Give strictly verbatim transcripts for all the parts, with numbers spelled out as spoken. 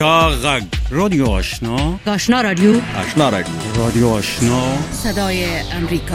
غږ رادیو آشنا آشنا رادیو آشنا رادیو رادیو آشنا صدای امریکا.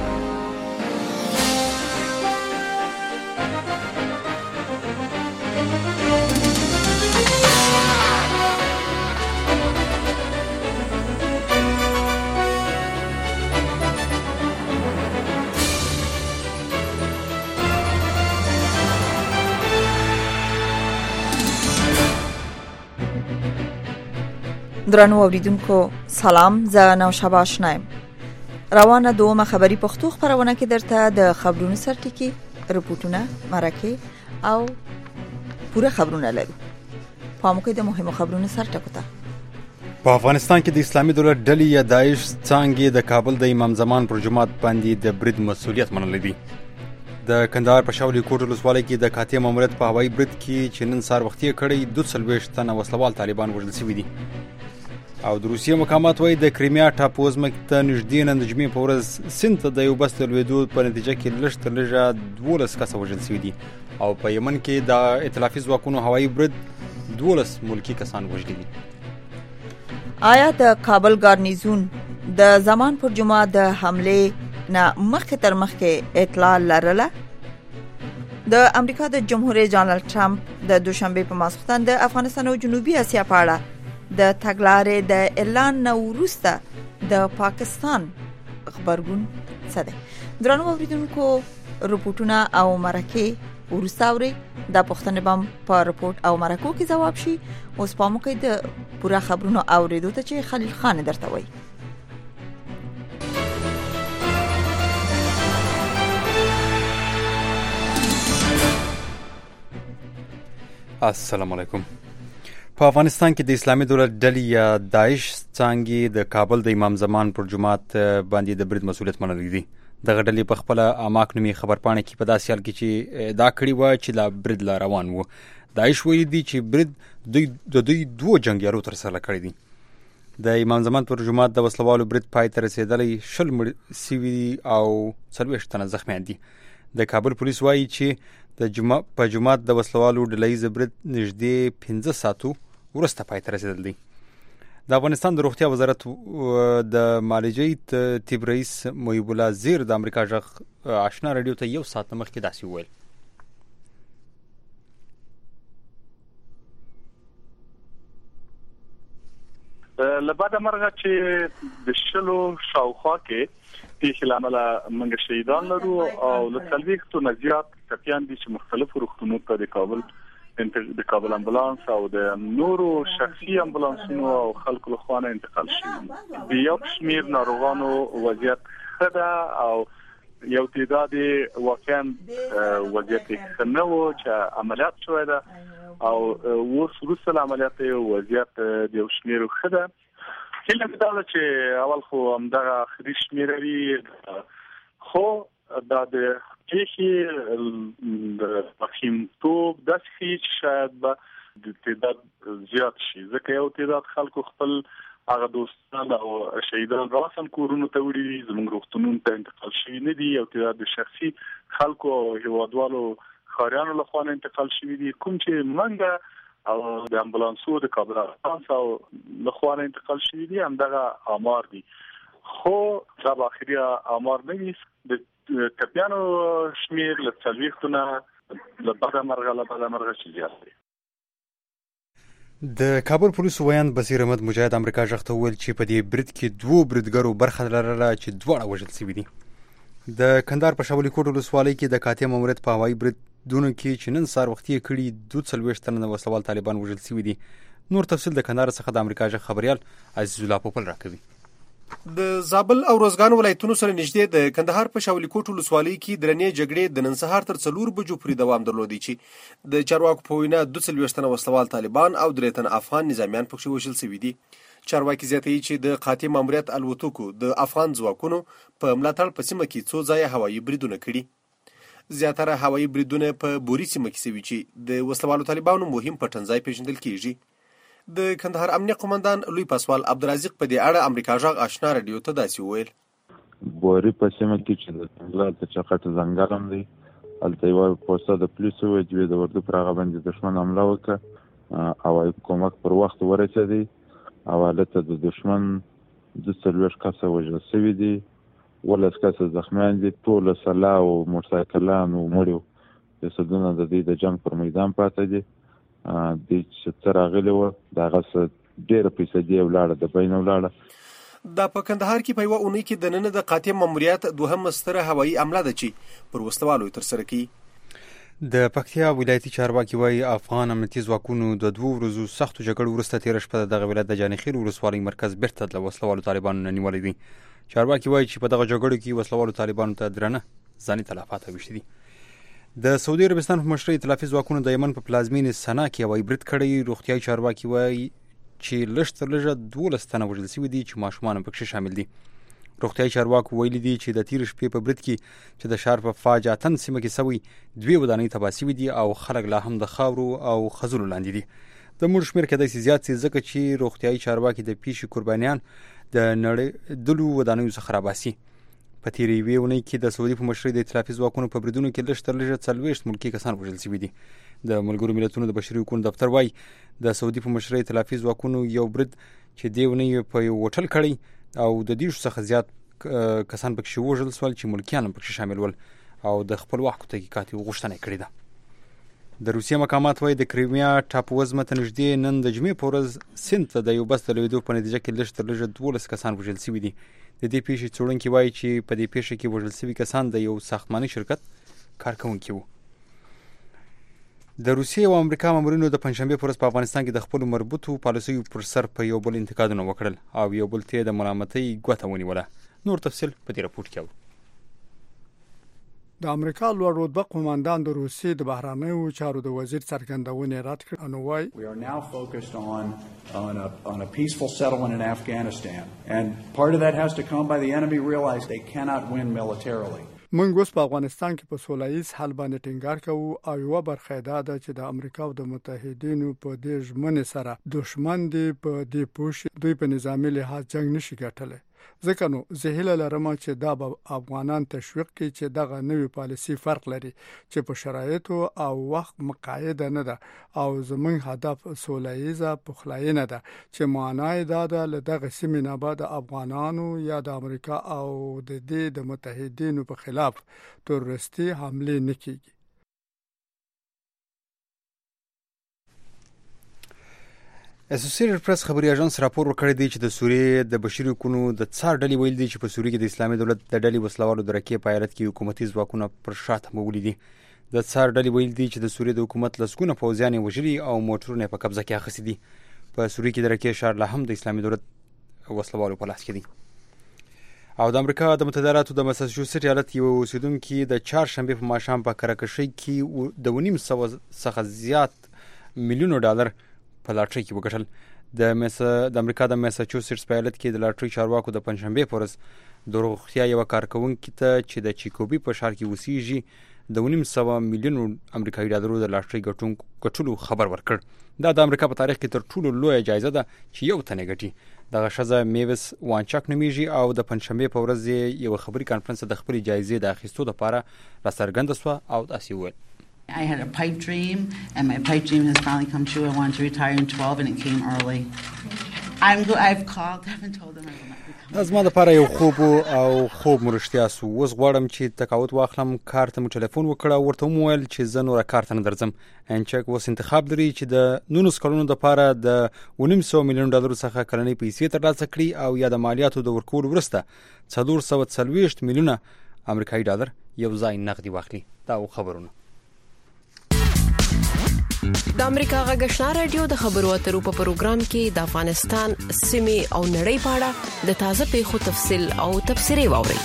درنو اوریدونکو سلام، زه نوشابه آشنایم. روانه دومه خبری پښتو خبرونه کې درته د خبرونو سرټکی، رپورټونه، مرکه او پوره خبرونه لرو. پاموکې د مهمو خبرونو سرټکو ته. په افغانستان کې د اسلامي دولت ډلې یا داعش څانګې د کابل د امام زمان پر جماعت باندې د برید مسؤلیت منلې دي. د کندهار په شاولي کوټ ولسوالۍ کې د کاتیا ماموریت په هوایي برید کې چې نن سهار وختي کړی دوه څلوېښت تنه وسلوال طالبان وژل شوي دي. او د روسیې مقامات وایي د کریمیا ټاپو ځمکې ته نږدې نن د جمعې په ورځ سیند ته د یو بس د لوېدو په نتیجه کې لږ تر لږه دولس کسه وژل شوي دي. او په یمن کې د ائتلافي ځواکونو هوایي برید دولس ملکي کسان وژلي دي. آیا د کابل ګارنیزون د زمان پر جمعه د حمله نه مخکې تر مخکې اطلاع لرله؟ د امریکا د جمهور رئیس ډانلډ ټرمپ د دوشنبه په ماسختن د افغانستان او جنوبي اسیا په اړه د تګلارې د اعلان نه وروسته د پاکستان خبرګون څه دی؟ درنو اوریدونکو، رپورټونه او مرکه وروسته اوري. د پښتنې بم په رپورټ او مرکو کې ځواب شي. اوس په موږ د پوره خبرونو اوریدو ته چې خلیل خان درته وایي. السلام علیکم. په افغانستان کې د اسلامي دولت ډلې یا داعش څانګې د کابل د امام زمان پر جماعت باندې د برید مسؤلیت منلې دي. دغه ډلې په خپل اماک نومي خبرپاڼه کې په داسې حال کې چې ادعا کړې وه چې لا برید لا روان و. داعش ویلي دي چې برید دوی د دوی دوه جنګیالو ترسره کړی دي. د امام زمان پر جماعت د وسلوالو برید پای ته رسېدلی، شل مړه سوي او څلوېښت تنه زخمیان دي. د کابل پولیس وایي چې د جمعه په جماعت د وسلوالو ډلهیز برید نږدې پنځه ساعتو ورسته پای ته رسېدل دي. د افغانستان د روغتیا وزارت د معالجې طب رئیس محیب الله زیر د امریکا غږ آشنا رادیو ته یو ساعت مخکې داسې وویل. له بعده مرغه چې د شلو شاوخوا کې پیښې له امله موږ شهیدان لرو او له څلوېښتو نه زیات ټپیان دي چې مختلفو روغتونونو ته د کابل د کابل امبولانس او د نورو شخصي امبولانسونو او خلکو له خوا نه انتقال شوي. د یو شمېر ناروغانو وضعیت ښه ده او یو تعداد واقعا وضعیت ښه نه و چې عملیات شوی ده او اوس وروسته له عملیات وضعیت د یو شمېرو ښه ده. هیله مې دا ده چې اول خو همدغه آخري شمېره وي، خو دا د پیښې د وخیمتوب داسې ښیي چې شاید به د تعداد زیات شي، ځکه یو تعداد خلکو خپل هغه دوستان او شهیدان راسن کورونو ته وړي دي، زموږ روغتونونو ته انتقال شوي نه دي. یو تعداد د شخصي خلکو او هیوادوالو ښاریانو له خوا نه انتقال شوي دي، کوم چې منګه او د امبولانسو د کابل امبولانس او له خوا نه انتقال شوي دي همدغه آمار دي. خو دا به آخري آمار نه وي. د ټپیانو شمېر له څلوېښتو نه له بده مرغه له بده مرغه چې زیات دی. د کابل پولیسو ویاند بصیر احمد مجاهد امریکا غږ ته وویل چې په دې برید کې دوه بریدګرو برخه لرله چې دواړه وژل شوي دي. د کندهار په شاولي کوټ ولسوالۍ کې د کاتیا ماموریت په هوایي بریدونو کې چې نن سهار وختي کړي دوه څلوېښت تنه وسلوال طالبان وژل شوي دي. نور تفصیل د کندهار څخه د امریکا غږ خبريال عزیز الله پوپل راکوي. د زابل او روزګان ولایتونو سره نږدې د کندهار په شاولي کوټ ولسوالۍ کې درنې جګړې د نن سهار تر څلور بجو پورې دوام درلودي چې د چارواکو په وینا دوه څلوېښت تنه وسلوال طالبان او درې تنه افغان نظامیان پکښې وژل شوي دي. چارواکي زیاتوي چې د قاطع ماموریت الوتکو د افغان ځواکونو په ملاتړ په سیمه کې څو ځایه هوایي بریدونه کړي. زیاتره هوایي بریدونه په بوري سیمه کې شوي چې د وسلوالو طالبانو مهم پټنځای پیژندل کیږي. د کندهار امنیه قومندان لوی پاسوال عبدالرزاق په دې اړه امریکا غږ آشنا رادیو ته داسې وویل. بوري په سیمه کې چې د څنګل ته چقټ ځنګل هم دی، هلته یوه پوسته د پولیسو وه چې د اردو پر هغه باندې دښمن حمله وکړه هوایي کومک پر وخت ورسېدی او هلته د دشمن د څلوېښت کسه وژل شوي دي، ولس کسه زخمیان دي، ټوله سلا او موټرسایکلان او مړي جسدونه د دوی د جنګ پر میدان پاته دي. دوی چې څه راغلي وه د هغه څه ډېره فیصدي یې ولاړه د بین ولاړه. دا په کندهار کې په یوه اونۍ کې د نن د قاتم ماموریت دوهم ستره هوایي حمله ده چې پر وسلوالو یې ترسره کوي. د پکتیا ولایتي چارواکي وایي افغان امنیتي ځواکونو د دوو ورځو سختو جګړو وروسته تېره شپه د دغه ولایت د جانخیل ولسوالۍ مرکز بیرته له وسلوالو طالبانو نه نیولی دی. چارواکي وایي چې په دغه جګړو کې وسلوالو طالبانو ته درنه ځاني تلفات اوښتي دي. د سعودي عربستان په مشرۍ ائتلافي ځواکونو د یمن په پلازمینې سنا کې هوایي برید کړی. روغتیایي چارواکي وایي چې لږ تر لږه دولس تنه وژل شوي دي چې ماشومان هم پکښې شامل دي. روغتیایي چارواکو ویلي دي چې د تېرې شپې په برید کې چې د ښار په فاجعتن سیمه کې سوی دوې ودانۍ تباه سوي دي او خلک لا هم د خاورو او خځلو لاندې دي. د مړو شمېر کیدای شي زیات شي ځکه چې روغتیایي چارواکي د پیښې قربانیان د نړېدلو ودانیو څخه راباسي. په تېرې یوې اونۍ کې د سعودي په مشرۍ د ائتلافي ځواکونو په بریدونو کې لږ تر لږه څلوېښت ملکي کسان وژل شوي دي. د ملګرو ملتونو د بشري حقوقو دفتر وایي د سعودي په مشرۍ ائتلافي ځواکونو یو برید چې دې اونۍ په یو هوټل کړی او د دېرشو څخه زیات کسان پکښې وژل سول چې ملکیان هم پکښې شامل ول او د خپلواکو تحقیقات یې غوښتنه کړې ده. د روسیې مقامات وایي د کریمیا ټاپووزمه ته نږدې نن د جمعې په ورځ سیند ته د یو بس د لوېدو په نتیجه کې لږ تر لږه دولس کسان وژل شوي دي. د دې پیښې څېړونکي وایي چې په دې پیښه کې وژل شوي کسان د یو ساختماني شرکت کارکوونکي وو. د روسیې او امریکا مامورینو د پنجشنبې په ورځ په افغانستان کې د خپلو مربوطو پالیسیو پر سر په یو بل انتقادونه وکړل او یو بل ته د ملامتۍ ګوته ونیوله. نور تفصیل په دې راپور کې و. د امریکا لوړ رتبه قوماندان د روسیې د بهرنیو چارو د وزیر څرګندونه رد کړه. نو وايي we are now focused on on a on a peaceful settlement in Afghanistan and part of that has to come by the enemy realize they cannot win militarily. موږ اوس په افغانستان کې په سولهییز حل باندې ټینګار کوو او یو برخه دا ده چې د امریکا او د متحدینو په دې ژمنې سره دشمن دی په دې پوښ دوی په نظامی لحاظ جنگ نشي ګټلی. ځکه نو زه هیله لرم چې دا به افغانان تشویق کړي چې دغه نوې پالیسي فرق لري چې په شرایطو او وخت مقایده نه ده او زموږ هدف سولهییزه پخلاینه ده چې معنی دا ده له دغه سیمې نه به د افغانانو یا د امریکا او د دې د متحدینو په خلاف تروریستي حمله نه کیږي. اسوسییټډ پریس خبري اژانس راپور ورکړی دی چې د سوریې د بشري حقوقو د څار ډلې ویل دي چې په سوریې کې د اسلامي دولت د ډلې وسلوالو د رکې په ایالت کې حکومتي ځواکونه پر شاته مولي دي. د څار ډلې ویل دي چې د سوریې د حکومت لسګونه پوځیان وژلي او موټرونه په قبضه کې اخیستي دي. په سوریې کې د رکې ښار لا هم د اسلامي دولت وسلوالو په لاس کې دي. او د امریکا د متحده ایالاتو د مساچوسټ ایالت یو اوسیدونکي د چهارشنبې په ماښام په کراکشۍ کې د ونیم سوه څخه زیات میلیونو ډالر په لاټرۍ کې وګټل. د میسا د امریکا د میساچوسټس په ایالت کې د لاټرۍ چارواکو د پنجشنبې په ورځ د روغتیا یو کارکونکي ته چې د چیکوبي په ښار کې اوسېږي د ونیم سوه میلیونو امریکایي ډالرو د لاټرۍ ګټلو خبر ورکړ. دا د امریکا په تاریخ کې تر ټولو لویه جایزه ده چې یو تن یې ګټي. دغه ښځه میوس وانچاک نومیږي او د پنجشنبې په ورځ یو خبري کانفرنس د خپلې جایزې د اخیستو لپاره راڅرګنده شوه او داسې وویل I had a pipe dream and my pipe dream has finally come true. I wanted to retire in twelve and it came early. I'm go- I've called, I haven't told them I will not be coming. زما لپاره یو خوب او خوب مو رښتیا سو. اوس غواړم چې تقاعد واخلم. کار ته مو ټلیفون وکړ او ورته مو ویل چې زه نور کار ته نه درځم. انچک اوس انتخاب لري چې د نولس کلونو لپاره د ونیم سوه میلیون ډالرو څخه کلنۍ پیسې ترلاسه کړي او یا د مالیاتو د ورکولو وروسته څلور سوه څلوېښت میلیونه امریکایي ډالر یو ځای نغدي واخلي. دا خبرونه د امریکا غږ آشنا رادیو د خبرو اترو په پروګرام کې د افغانستان سیمې او نړۍ په اړه د تازه پیښو تفصیل او تبصرې واورئ.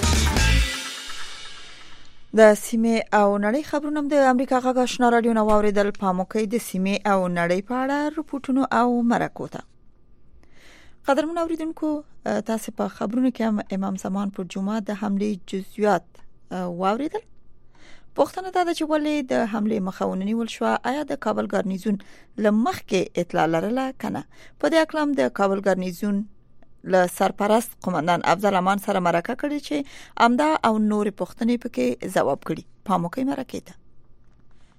د سیمې او نړۍ خبرونه د امریکا غږ آشنا رادیو نو واوریدل. پاموکي د سیمې او نړۍ په اړه رپورټونو او مرکو ته. قدرمن اوریدونکو، تاسو په خبرونو کې هم امام زمان پر جمعه د حمله جزئیات واوریدل. پوښتنه دا ده چې ولې د حمله مخاوننی ول شو؟ آیا د کابل ګارنیزون لمخ کې اطلاع لرله کنه؟ په دې اکلام د کابل ګارنیزون له سرپرست قومندان افضل امان سره مرکه کړې چې امدا او نور پوښتنې پکې ځواب کړي. پاموکي مرکه ته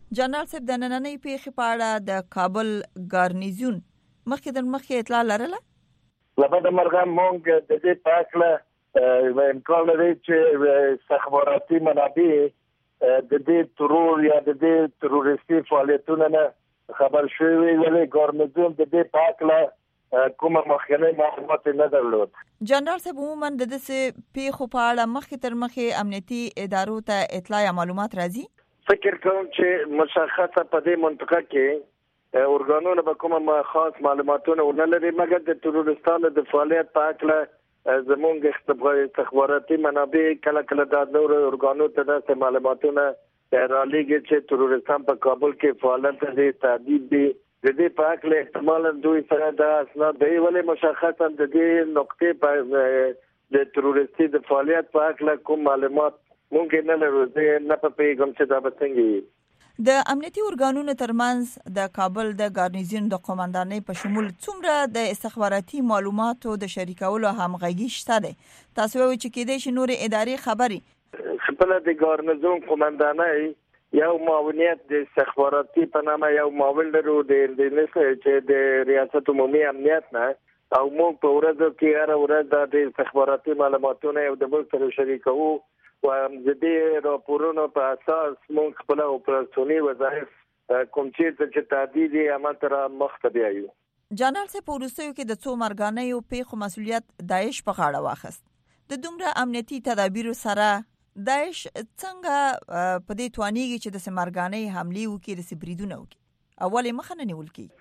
جنرال صاحب د نننۍ پیښې په اړه د کابل ګارنیزون مخکې د مخکې اطلاع لرله؟ لبد مرغه مونږ د دې په اړه امکان لري چې استخباراتي منابع د دې ترور یا د دې تروریستي فعالیتونو نه خبر شوی ولې ګارنیزون د دې په اړه کومه مخکنی معلومات نه درلود. جنرال صاحب عموما د دې پیښو په اړه مخکې تر مخکې امنیتي ادارو ته اطلاع یا معلومات راځي؟ فکر کوم چې مشخصه په دې منطقه کې اورګانونه به کومه خاص معلوماتونه ونه لري مګر د تروریستانو د فعالیت په اړه زموږ استخباراتي منابع کله کله د نور اورګانو ته د معلوماتونه رالیږي چې تروریستان په کابل کې فعالیت کوي تهدید دي د دې په اړه احتمال دوی سره د اسناد دی ولې مشخصا د دې نقطې په د تروریستي د فعالیت په اړه کوم معلومات ممکن نه لرو نه په پیغام چې دا به څنګه د امنیتي اورګانونو ترمنځ د کابل د ګارنیزون د قوماندانۍ په شمول څومره د استخباراتي معلوماتو د شریکولو همغږي شته ده؟ تاسو وایئ چې کېدای شي نور ادارې خبري خپل د ګارنیزون قوماندانۍ یو معاونیت د استخباراتي په نامه یو معاون لرو د اندونیسیا چې د ریاست عمومي امنیت نه او موږ په ورځو کې هر ورځ د استخباراتي معلوماتونه یو د بل سره شریکوو و د دې راپورونو په اساس موږ خپل اپراتیوني وظایف کوم چې تهدید عمل تر مخ ته بیایو. جنرال صاحب ورستیو کې د څو مرګانیو پیښو مسولیت داعش په غاړه واخیست. د دومره امنیتي تدابیرو سره داعش څنګه په دې توانیږي چې د سمرګانۍ حمله وکړي د سبریدونه وکړي؟ اولې مخه نه نیول کی.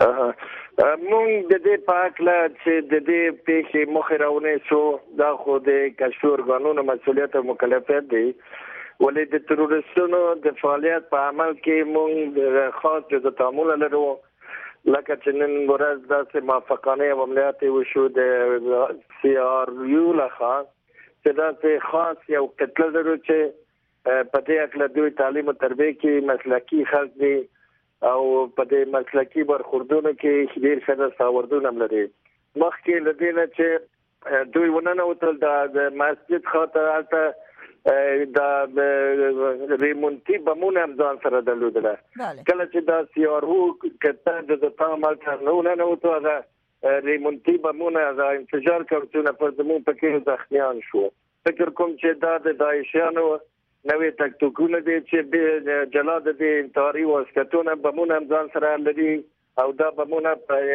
مونږ د دې پاکله چې د دې پیښې مخه راونه شو دا خو د کشور قانون مسولیت او مکلفیت دی ولې د تروریستونو د فعالیت په عمل کې مونږ خاص د تعامل لرو لکه چې نن ورځ د موافقانه عملیات وشو د سی آر یو لخوا چې دا خاص یو قتل لرو چې په دې اړه دوی تعلیم او تربیه کې مسلکی خلک دي او په دې مسلکی برخوردونه کې ډیر ښه ساوردونه لري. مخکې لدینه چې دوی ونه وتل د مسجد خاطر البته د ریمونتی بمونه هم ځان سره درلودل. کله چې دا سیارو کته د تعامل نه نه وته دا ریمونتی بمونه دا انفجار کوي په زمون پکې ځخمیان شو. فکر کوم چې دا د داعشیانو نوې تکتیکونه دي چې جلاد دي انتحاري واسکتونه بمونه ځان سره لري او دا بمونه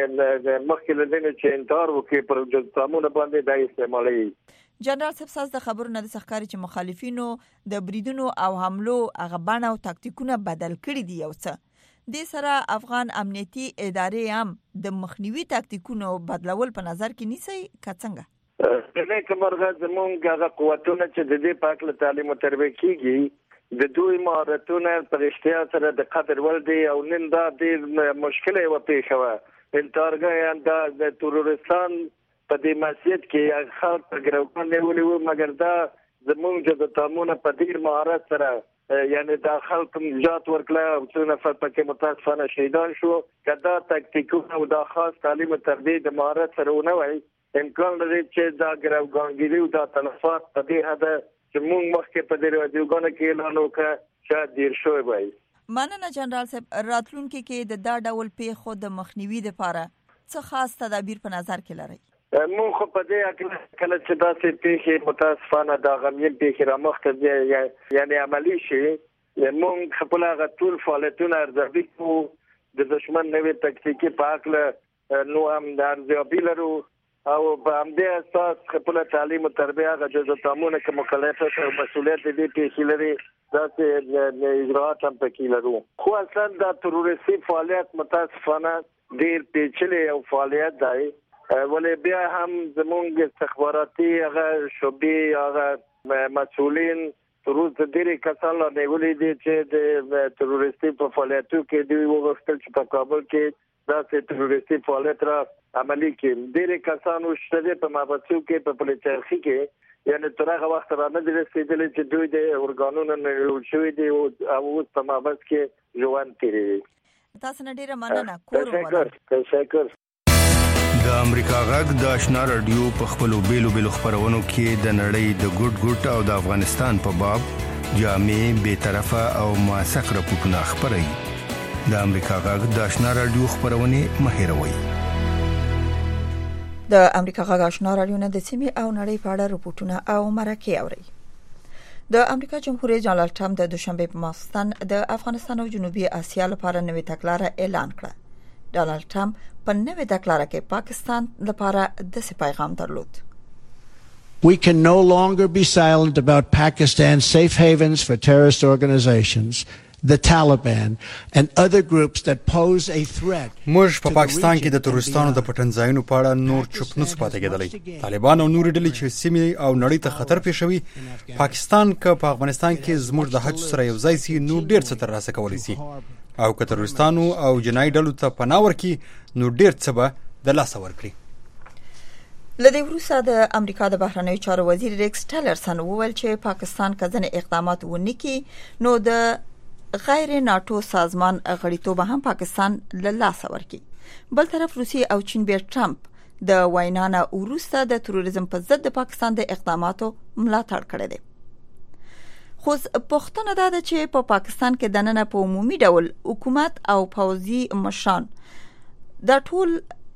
مخکې لدینه چې انتحار وکړي پر جسامونه باندې دا استعمالوي. جنرال صاحب ساز د خبرو نه د ښکاري چې مخالفینو د بریدونو او حملو هغه بڼه او تکتیکونه بدل کړي دي یو څه د سره افغان امنیتي ادارې هم د مخنیوي تکتیکونو بدلول په نظر کې نیسي کڅنګه؟ نه کومرغه زمونږ هغه قوتونه چې د دې پاکله تعلیم او تربیه کیږي د دوی مهارتونه پر اشتیا سره د قدر ول دي او نن دا ډېر مشکله و پیښه انتارګه د تروریستان په دې مسجد کې خلک په ګروپان نیولې و مګر دا زمونږ د تامونه په ډېر مهارت سره یعنی دا خلک نجات ورکړه او څو نفر پکې متاسفانه شهیدان شو. کدا تکتیکونه او دا خاص تعلیم او تربیه د مهارت سره ونه وای امکان لري چې دا ګروګانګيري او دا تلفات په دې هدا چې موږ مخکې په دې راډیوګانو کې اعلان وکړ چې ډیر شوی وای. مننه جنرال صاحب راتلونکي کې د دا ډول پیښو د مخنیوي لپاره څه خاص تدابیر په نظر کې لري؟ موږ خو په دې اړه کله چې دا پیښې متاسفانه دا غمین پیښې را مخته دي یعنی عملی شي موږ خپل هغه ټول فعالیتونه ارزیابي کوو د دشمن نوې تکتیکي په اړه نو هم د ارزیابي لرو او په همدې اساس خپل تعلیم او تربیه هغه جزء تامونه کې مکلفیت او مسولیت دې پیښې لري دا چې اجراءات هم پکې لرو. خو اصلا دا تروریستي فعالیت متاسفانه ډېر پیچلې او فعالیت دی ولې بیا هم زموږ استخباراتي هغه شعبې هغه مسؤلین تروز د ډېرې کسان لا نیولې دي چې د تروریستي په فعالیتو کې دوی وغوښتل چې په کابل کې دا چې تروریستي فعالیت را عملی کې ډېرې کسانو شته په مابسو کې په پولیسارخي کې یعنی تر هغه وخت را نه دي رسیدلي چې دوی د اورګانونو نه شوي دي او اوس په مابس کې ژوند تیروي. تاسو نه ډېره مننه. کور ودان. تشکر. د امریکا غږ د آشنا رادیو په خپلو بیلو بیلو خبرونو کې د نړۍ د ګډ ګډ او د افغانستان په باب جامع به طرفه او موثق راپورټونه خبري. د امریکا غږ د آشنا رادیو خبرونه مهیروي. د امریکا غږ آشنا رادیو نه د سیمې او نړۍ په اړه راپورټونه او مرکې اوري. د امریکا جمهور رئیس ډونالډ ټرمپ د دوشنبه په ماخستن د افغانستان او جنوبي اسیا لپاره نوې تګلاره اعلان کړه. ډونالډ ټرمپ په نوې تګلاره کې پاکستان لپاره د پیغام درلود. We can no longer be silent about Pakistan's safe havens for terrorist organizations, the Taliban and other groups that pose a threat. موږ په پاکستان کې د تروریستانو د پټنځایونو په اړه نور چوپ نه پاتې کېدلی. طالبان او نور ډلې چې سیمې او نړۍ ته خطر پېښوي، پاکستان که په افغانستان کې زموږ د حج سره یو ځای سي نو ډېر څه ترلاسه کولی سي، او که تروریستانو او جنایي ډلو ته پناه ورکړي نو ډېر څه به د لاسه ورکړي. لدې وروسته د امریکا د بهرنیو چارو وزیر ریکس ټیلرسن وویل چې پاکستان که ځینې اقدامات ونه کړي نو د غیر ناتو سازمان غړیتوب هم پاکستان له لاسه ورکړي. بل طرف روسیه او چین بیا ټرمپ د وینا نه وروسته د تروریزم په ضد د پاکستان د اقداماتو ملاتړ کړی دی. خو پوښتنه دا ده چې په پا پاکستان کې دننه په عمومي ډول حکومت او پوځي مشران دا ټول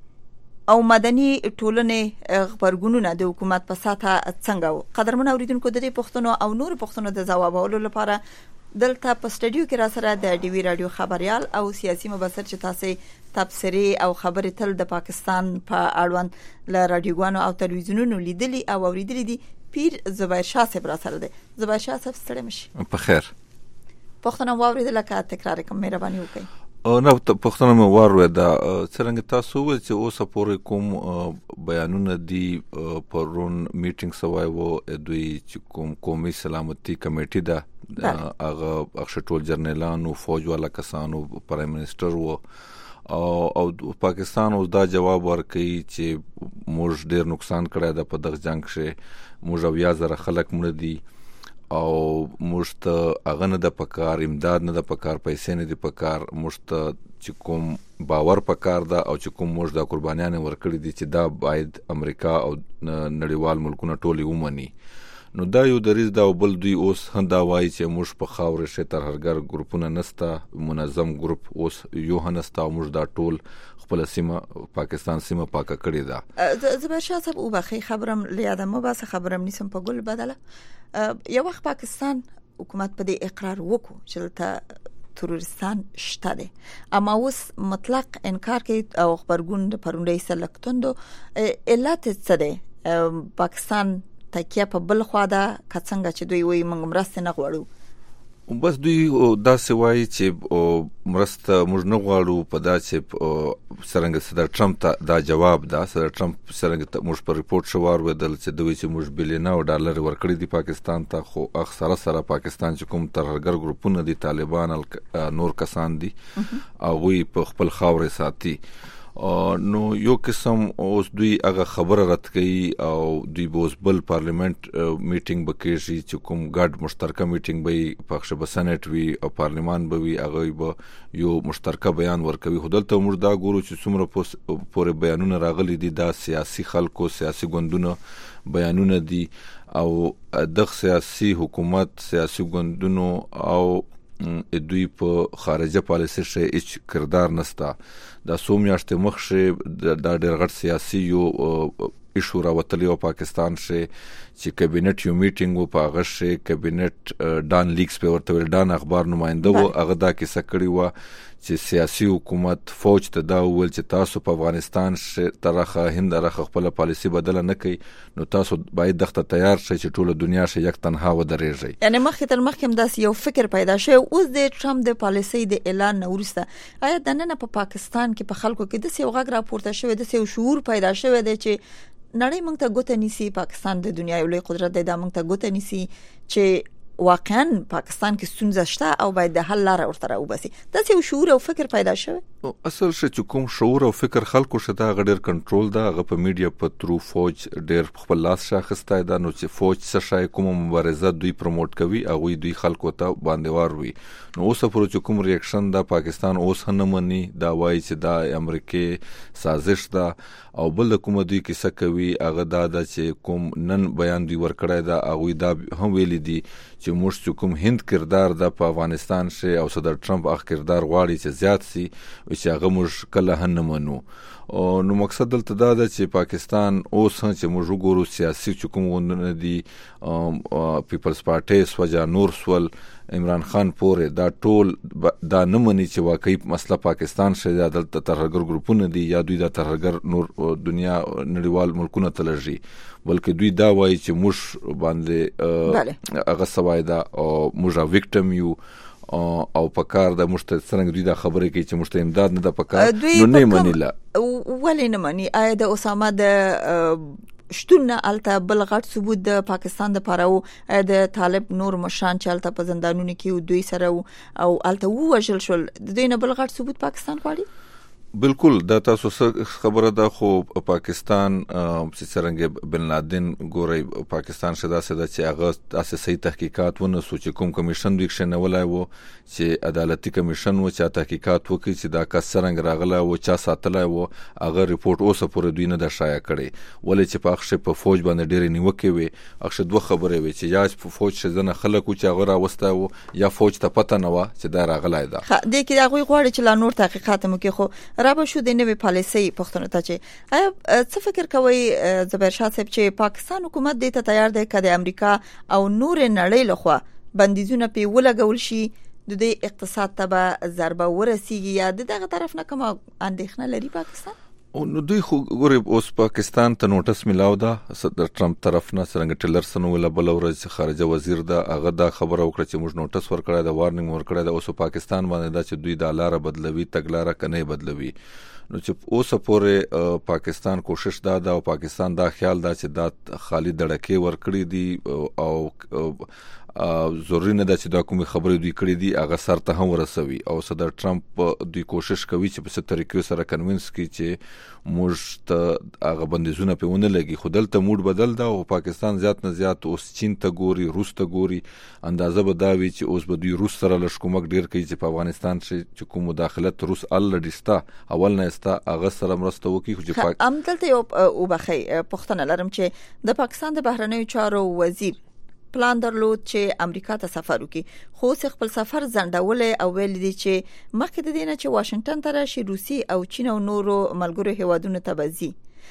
او مدني ټولنې خبرګونونه د حکومت په ساته څنګه و. قدرمن اوریدونکو د دې پوښتنو او نور پوښتنو د ځوابولو لپاره دلته په سټډیو کې را سره د ډي وی رادیو خبريال او سیاسي مبصر چې تاسو تبصري او خبرې تل د پاکستان په اړوند ل رادیوګانو او تلویزیونونو لیدلي او اوریدلي دي پیر زبیر شاه صاحب را سره دی. زبیر شاه صاحب ستړي مشي. په خیر. پوښتنه واوریدل کا تکرار کوم مهرباني وکړئ. او نو پښتنه مې وروه دا څنګه تاسو ول چې اوس پورې کوم بیانونه دي پرون میټینګ سوای وو دوی چې کوم قومي سلامتي کمیټه ده هغه اخشټول جرنیلانو فوج والا کسانو پرایم منسٹر وو او او پاکستان اوس دا جواب ورکړي چې موږ ډیر نقصان کړی دا په دغه جنگ کې موږ او یا زره خلک مړ دي او موږ ته هغه نه د پکار امداد نه د پکار پیسې نه د پکار موږ ته چې کوم باور پکار ده او چې کوم موږ د قربانیان ورکړي دي چې دا باید امریکا او نړیوال ملکونه ټولي ومني. نو دا یو دریز دا بل دوی اوس هندا وایي چې موږ په خاورې شه ترهرګر ګروپونه نستا منظم ګروپ اوس یو هنستا موږ دا ټول خپل سیمه پاکستان سیمه پاکه کړې ده. زبیر شاه صاحب او بخي خبرم لیاده مو بس خبرم نیسم په ګل بدله. یو وخت پاکستان حکومت په دې اقرار وکړو چې ته تروریستان شته دي، اما اوس مطلق انکار کوي او خبرګون پرونډي سلکتوندو علت څه ده؟ پاکستان تکیه په بل خوا ده کڅنګ چې دوی وي موږ مرسته نه غواړو. بس دوی دا سوای چې مرسته موږ نه غواړو په دا چې څنګه صدر ټرمپ ته دا جواب ده. صدر ټرمپ څنګه موږ په ریپورت شوار ودل چې دوی چې موږ بلیونه ډالر ورکړي دي پاکستان ته، خو اکثره سره پاکستان چې کوم ترهګر ګروپونه دي طالبان نور کسان دي او وی په خپل خاورې ساتي. نو یو قسم اوس دوی هغه خبره رات کوي او دوی بوس بل پارلیمنت میټینګ بکیږي چې کوم ګډ مشترکه میټینګ به پخښه به سېنات وی او پارلیمان به وی هغه به یو مشترکه بیان ورکوي. خودلته موږ دا ګورو چې څومره پورې بیانونه راغلي دي دا سیاسي خلکو سیاسي ګوندونو بیانونه دي او د سیاسي حکومت سیاسي ګوندونو او دوی په خارجه پالیسي شې هیڅ کردار نستا. دا سو میاشتې مخشه دا ډېر غټ سیاسي یو ایشو راوتلی او پاکستان شې چې کابینټ یو میټینګ و په هغه شې کابینټ ډان لیکس په ورته ویل ډان اخبار نماینده و هغه دا کیسه کړې و چې سیاسي حکومت فوج ته دا ویل چې تاسو په افغانستان شې طرخه هند راخه خپل پالیسي بدله نه کوي نو تاسو باید دغه تیار شئ چې ټول دنیا شې یک تنها ودرېږي. یعنی مخکې تر مخکې هم داسې یو فکر پیدا شوی اوس د ټرمپ د پالیسي د اعلان نه وروسته آیا د نن په پاکستان کې په خلکو کې د څه غږ راپورته شوی د څه شعور پیدا شوی دی چې نړۍ موږ ته ګوته نیسي پاکستان د دنیا یو لوی قدرت دی دا موږ ته ګوته نیسي چې واقعا پاکستان کې ستونزه شته او باید د حل لاره ورته وباسي. دا څه شعور او فکر پیدا شوی؟ اصل چې کوم شعور او فکر خلکو شته هغه ډېر کنټرول ده، هغه په میډیا په ترو فوج ډېر خپل لاس شاخسته ده. نو چې فوج څه شای کوم مبارزه دوی پروموټ کوي او دوی خلکو ته باندې وار وي. نو اوس پر چې کوم ریاکشن ده پاکستان اوس نه مني دا وایي چې دا امریکای سازش ده او بل کوم دوی کیسه کوي هغه دا ده چې کوم نن بیان دوی ورکړای دا او دا هم ویل دي چې موږ کوم هند کردار د په افغانستان شي او صدر ټرمپ اخ کردار غواړي چې زیات سي چې هغه موږ کله هم نه منو. نو مقصد دلته دا ده چې پاکستان اوس هم چې موږ وګورو سیاسي چې کوم غوندونه دي پیپلز پارټي سوجا نور سول عمران خان پورې دا ټول دا نه مني چې واقعي مسله پاکستان شي دا دلته ترهګر ګروپونه دي یا دوی دا ترهګر نور دنیا نړیوال ملکونه تلږي بلکې دوی دا وایي چې موږ باندې هغه سوای دا او موږ ویکټم یو او پکار د مشت څنګه دوی دا خبره کوي چې مشت امداد نه د پکار نو نه منیلا ولې نه مني. آیا د اسامه د شتون الته بل غټ ثبوت د پاکستان د پاره د طالب نور مشان چې الته په زندانونو کې دوی سره او الته وژل شول د دوی نه بل غټ ثبوت پاکستان غواړي؟ بالکل دا تاسو خبره ده خو پاکستان چې څنګه بن لادن ګوري پاکستان شدا سدا چې هغه اساسي صحیح تحقیقات ونه سوچ کوم کمیشن دوی ښنه ولای وو چې عدالتي کمیشن و چې تحقیقات وکړي چې دا کس څنګه راغله او چا ساتلای وو هغه ریپورت اوسه پورې دوی نه د شایع کړي ولې چې په اخښه په فوج باندې ډېر نیوکه وي اخښه دوه خبره وي چې یا په فوج شزنه خلکو چې هغه راوسته وو یا فوج ته پته نه و چې دا راغلای ده. خا دې کې هغه غواړي چې لا نور تحقیقات مو کې خو رابه شو د نوې پالیسي پښتنو ته چې آیا څه فکر کوي زبیر شاه صاحب چې پاکستان حکومت دې ته تیار دی کده امریکا او نور نړۍ لخوا بندیزونه په ولګول شي د دې اقتصاد ته به ضربه ورسیږي یا دغه طرف نه کوم اندېښنه لري پاکستان؟ نو دوی خو ګوري اوس پاکستان ته نوټس ملاو ده صدر ټرمپ طرف نه څنګه ټیلرسن ولا بل ورځ خارجه وزیر ده هغه دا خبره وکړه چې موږ نوټس ورکړی دا وارنینګ ورکړی دا اوس پاکستان باندې دا چې دوی د لار بدلوي تګلاره کنه بدلوي. نو چې اوس پورې پاکستان کوشش دا دا او پاکستان دا خیال دا چې دا خالی دړکې ورکړي دي او ضروري نه ده چې دا کومه خبره دوی کړې دي هغه سر ته هم ورسوي او صدر ټرمپ دوی کوشش کوي چې په څه طریقې سره کنوینس کړي چې موږ ته هغه بندیزونه په ونه لګي خو دلته موډ بدل دا او پاکستان زیات نه زیات اوس چین ته ګوري روس ته ګوري اندازه به دا وي چې اوس به دوی روس سره لښکومک ډیر کوي چې په افغانستان چې کوم مداخلت روس الډی ستا اول نه ستا هغه سره مرسته وکړي خو چې ام دلته یو وبخي پښتنه لرم چې د پاکستان د بهرنیو چارو وزیر پلان درلود چې امریکا ته سفر وکړي خو څ خپل سفر ځنډول او ویل دي چې مخکې د دینه چې واشنگټن ته راشي روسي او چین او نورو ملګرو هیوادونو ته بځي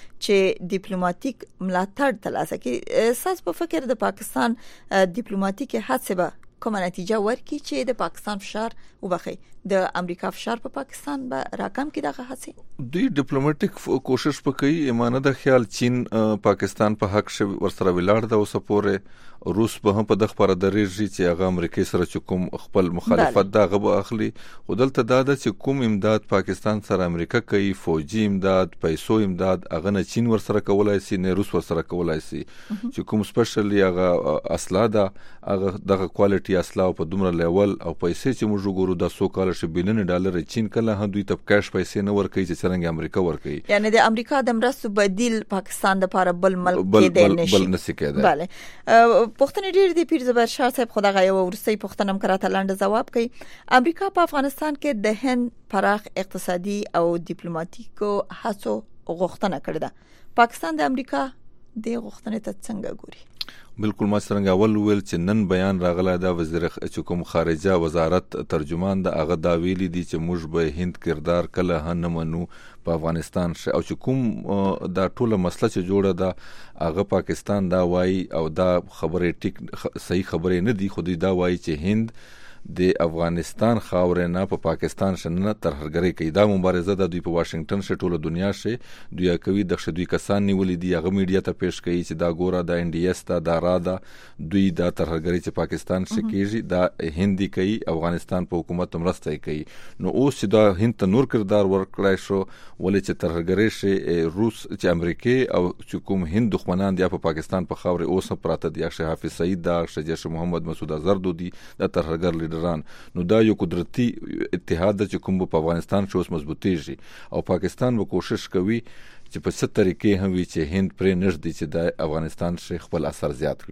چې ډیپلوماټیک ملاتړ ترلاسه کړي. اساس په فکر د پاکستان ډیپلوماټیک هڅه به کومه نتیجه ورکړي چې د پاکستان فشار وبخي د امریکا فشار په پاکستان به راکم کړي دغه هڅه دوی ډیپلوماټیک کوشش وکړي ایمانه د خیال چین پاکستان په حق شي ورسره ولاړ ده او سپوره روس به هم په دغه پر درېږي چې هغه امریکای سره کوم خپل مخالفت دا غو اخلي خو دلته دا د چې کوم امداد پاکستان سره امریکا کوي فوجي امداد پیسو امداد هغه نه چین ورسره کولای شي نه روس ورسره کولای شي چې کوم سپیشلی هغه اصله ده هغه دغه کوالټي اصله په دومره لیول او پیسې چې موږ ګورو د سو کال شي بلین ډالر چین کله هم دوی ته کاش پیسې نه ورکوي چې څنګه امریکا ورکوي یعنی د امریکا د مرستو بدیل پاکستان د لپاره بل ملک کې دی نشي بل نشي کېدای. bale پښتنه ډیر دی پیر زبر شاه صاحب خدای غو ورسې پښتنه هم کراته لاندې جواب کوي امریکا په افغانستان کې د هند پراخ اقتصادي او ډیپلوماټیکو هڅو غوښتنه کړې ده پاکستان د امریکا د غوښتنې ته څنګه ګوري؟ بالکل ما څنګه اول ویل چې نن بیان راغلی دا وزیر حکومت خارجه وزارت ترجمان د هغه دا ویلي دي چې موږ به هند کردار کله هم نه منو په افغانستان ش او چې کوم دا ټوله مسله چې جوړه ده هغه پاکستان دا وایي او دا خبره ټیک صحیح خبره نه دي خو دا وایي چې هند د افغانستان خاورې نه په پاکستان شنه ترهګرۍ کوي دا مبارزه د دوی په واشنگټن ش ټوله دنیا شي دوی کوي د شدوی کسان نیولې دي هغه میډیا ته پیش کوي چې دا ګوره د ان ډي اس ته دا را ده دوی د ترهګرۍ چې پاکستان ش کېږي دا هندي کوي افغانستان په حکومت مرسته کوي نو اوس دا هند ته نور کردار ورکړای شو ولې چې ترهګرۍ ش روس چې امریکای او چې کوم هند دښمنان دي په پاکستان په خاورې اوس پراته دي شیخ حافظ سعید دا شیخ محمد مسعود اظهر دي د ترهګر نو دا یو قدرتي اتحاد چې کوم په افغانستان شوس مضبوطیږي او پاکستان به کوشش کوي چې په ست طریقې هم وي چې هند پرې نږدې چې د افغانستان شیخ خپل اثر زیات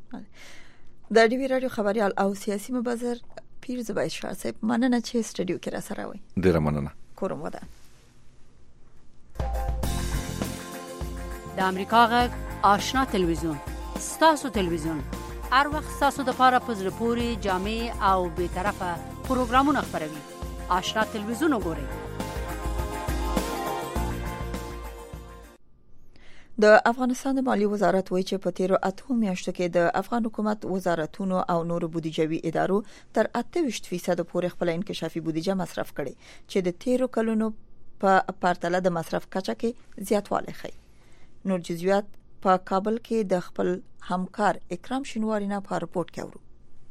کړي. د ډیوی رادیو خبريال او سیاسي مبذر پیر زبیر شاه صاحب مننه چې سټډیو کې را سره وي. ډیره مننه. کوم ودا د امریکا غږ آشنا تلویزیون ستاسو تلویزیون هر وخت تاسو د پاره پزره پوری جامع او به طرفه پروګرامونه خبروي. آشنا تلویزیون وګورئ. د افغانستان د مالی وزارت وایي چې په تیرو اته میاشتو کې د افغان حکومت وزارتونو او نورو بودیجوي ادارو تر اته ویشت فیصد پورې خپل انکشافي بودیجه مصرف کړي چې د تیرو کلونو په پرتله د مصرف کچه کې زیاتوالی ښيي. نور جزئیات په کابل کې د خپل همکار اکرام شینواری نه په رپورت کې اورو.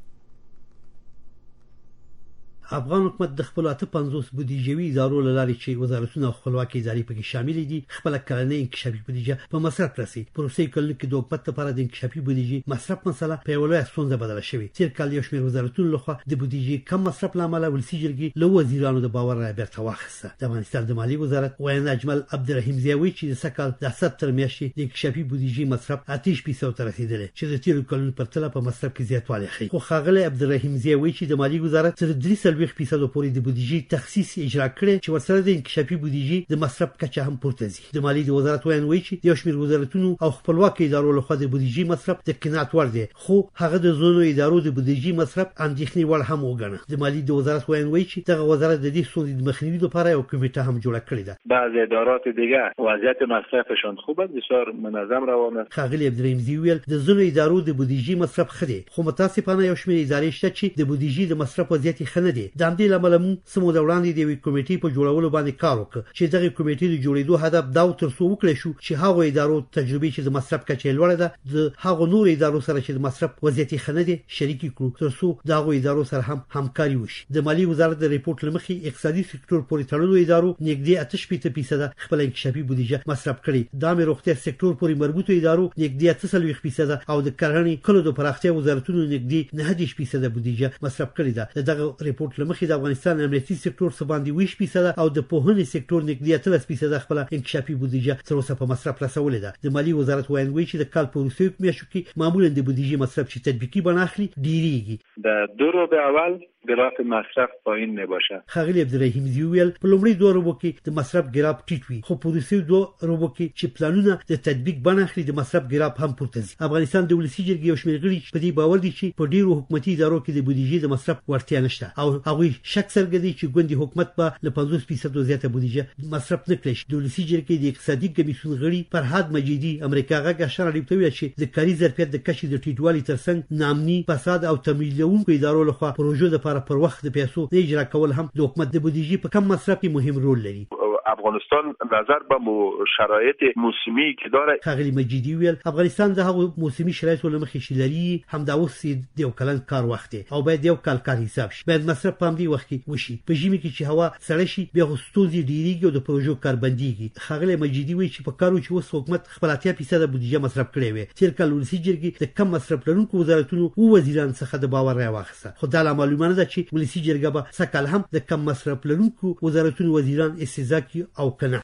افغان حکومت د خپل اته پنځوس بودیجوي ادارو لاري چې وزارتونه او خپلواکي ادارې پکې شامل دي خپل کلنۍ انکشافي بودیجه په مصرف رسي. پروسې کله کې د حکومت لپاره د انکشافي بودیجې مصرف مسله په یو لوی ستونزه بدله شوې. تیر کال یو شمېر وزارتونو لخوا د بودیجې کم مصرف لامل ولسی جرګې له وزیرانو د باور را بیرته واخیسته. د افغانستان د مالی وزارت وایي اجمل عبدالرحیم زیاوي چې د سکهال د سپتمبر میاشتې د انکشافي بودیجې مصرف اتش فیصد ته رسیدلی چې د تیر کلونو په پرتله په مصرف کې زیاتوالی ښيي. خو ښاغلی عبدالرحیم زیاوي چې د مالی وزارت تر درې څلوېښت فیصد پورې د بودیجې تخصیص اجرا کړي چې ورسره د انکشافي بودیجې د مصرف کچه هم پورته ځي. د مالی د وزارت وایي چې یو شمېر وزارتونو او خپلواکي ادارو لخوا د بودیجې مصرف د قناعت وړ دی خو هغه د زونو ادارو د بودیجې مصرف اندېښنې وړ هم وګڼه. د مالی د وزارت وایي چې دغه وزارت د دې ستونزې د مخنیوي لپاره یو کمیټه هم جوړه کړې ده. بعضی ادارات دیگه وضعیت مصرفشون خوبه بسیار منظم روانه. ښاغلی عبدالرحیم زیویل د زونو ادارو د بودیجې مصرف ښه دی خو متاسفانه یو شمېر ادارې شته چې د بودیجې د مصرف وضعیت ښه نه دی. د همدې له امله موږ سمو د وړاندې د یوې کمیټې په جوړولو باندې کار وکړ چې دغه کمیټې د جوړېدو هدف دا و تر څو وکړای شو چې هغه ادارو تجربې چې د مصرف کچه لوړه ده د هغه نور ادارو سره چې د مصرف وضعیت ښه نه دی شریکي کړو تر څو دغه ادارو سره هم همکاري وشي. د مالی وزارت د ریپورت لمخې اقتصادي سکتور پورې تړلو ادارو نږدې اته شپېته فیصد خپل انکشافي بودیجه مصرف کړي. د عامه روغتیا سکتور پورې مربوطه ادارو نږدې اته څلوېښت فیصد او د کرهڼې کلو د پراختیا وزارتونو نږدې نهه دېرش فیصد بودیجه مصرف کړي ده. دغه ریپورت لمخې د افغانستان امنیتي سکتور باندې ویش فیصد او د پوهنې سکتور نږدې اتلس فیصد خپل انکشافي بودیجه تر اوسه په مصرف رسولې ده. د مالی وزارت وایي چې د کال په وروستیو میاشتو کې معمولا د بودیجې مصرف چې تطبیقي بڼه اخلي ډیریږي. د دو روبه اول گراف مصرف پایین نباشه. ښاغلی عبدالرحیم زیویل په لومړي دوه روبو کې د مصرف ګراف ټیټ وي خو په وروستیو دوه روبو کې چې پلانونه د تطبیق بڼه اخلي د مصرف ګراف هم پورته ځي. افغانستان د ولسی جرګې یو شمېر غړي په دې باور دي چې په ډیرو حکومتي ادارو کې د بودیجې د مصرف وړتیا نشته او هغوی شک څرګندوي چې ګوندي حکومت به له پنځوس فیصد زیاته بودیجه مصرف نه کړي. د ولسی جرګې د اقتصادي کمیسیون غړي فرهاد مجیدي امریکا غږ اشاره لري چې د کاري ظرفیت د کچې د ټیټوالي ترڅنګ نامني فساد او تمویلونکو ادارو لخوا پروژو لپاره پر وخت د پیسو اجرا کول هم د حکومت د بودیجې په کم مصرف کې مهم رول لري. افغانستان نظر به شرایط موسمی که داره. ښاغلی مجیدي ویل افغانستان د هغو موسمی شرایطو له مخې چې لري همدا اوس د یو کلن کار وخت دی او باید یو کال کار حساب شي. باید مصرف په همدې وخت کې وشي. په ژمي کې چې هوا سړه شي بیا خو ستونزې ډېرېږي او د پروژو کار بندېږي. ښاغلی مجیدي وایي چې په کارو چې اوس حکومت خپل اتیا فیصد بودیجه مصرف کړې وي تیر کال ولسي جرګې د کم مصرف لرونکو وزارتونو او وزیران څخه د باور را واخیسته. خو دا لا معلومه نه ده چې ولسي جرګه به سکهال هم د کم مصرف لرونکو وزارتونو وزیران استهزا کړي او کنه.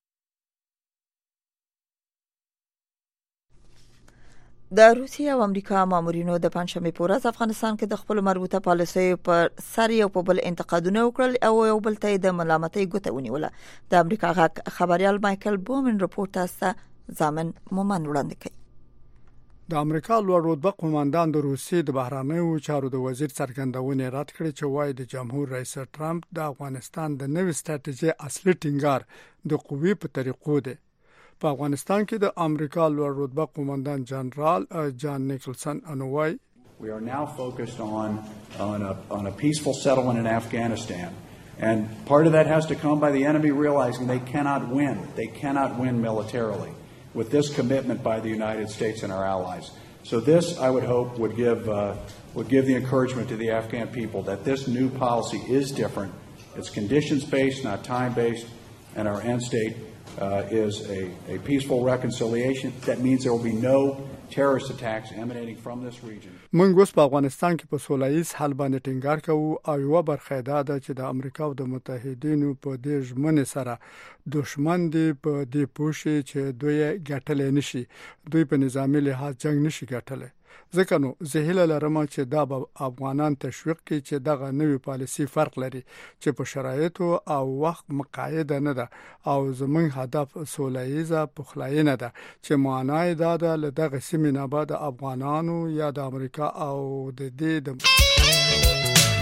د روسیې او امریکا مامورینو د پنځمې په ورځ افغانستان کې د خپل مربوطه پالیسیو پر سر یو په بل انتقادونه وکړل او یو بل ته د ملامتۍ ګوته ونیوله. د امریکا غاک خبريال مايكل بومن رپورټ تاسو ځامن مومن وړاندې کړي. د امریکا لوړ رتبه قوماندان د روسیې د بهرانیو چارو د وزیر څرګندونه رد کړې چې وايي د جمهور رئیس ټرمپ د افغانستان د نوې ستراتیژي اصلي ټینګار د قوی په طریقو دی. په افغانستان کې د امریکا لوړ رتبه قوماندان جنرال جان نیکلسن انوای We are now focused on on a on a peaceful settlement in Afghanistan, and part of that has to come by the enemy realizing they cannot win. They cannot win militarily with this commitment by the United States and our allies. So this, I would hope, would give uh, would give the encouragement to the Afghan people that this new policy is different. It's conditions-based, not time-based, and our end state uh, is a, a peaceful reconciliation. That means there will be no terrorist attacks emanating from this region. موږ اوس په افغانستان کې په سولهییز حل باندې ټینګار کوو او یو برخه دا ده چې د امریکا او د متحدینو په دې ژمنې سره دشمن دی په دې پوښي چې دوی ګټل نشي دوی په نظامی لحاظ جنگ نشي ګټل ځکه نو زه هیله لرم چې دا به افغانان تشویق کړي چې دغه نوې پالیسي فرق لري چې په شرایطو او وخت مقاعده نه ده او زموږ هدف سوله‌ایزه پخلاینه ده چې معنی دا ده له دغه سیمې نه بعد افغانانو یا د امریکا او د دې د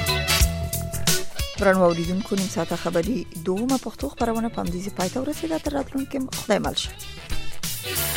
برنامه اوریدونکو نیم ساعته خبری دومه پښتو خبرونه په همدې ځای پای ته ورسیده. تر راتلونکي خدای مل شه.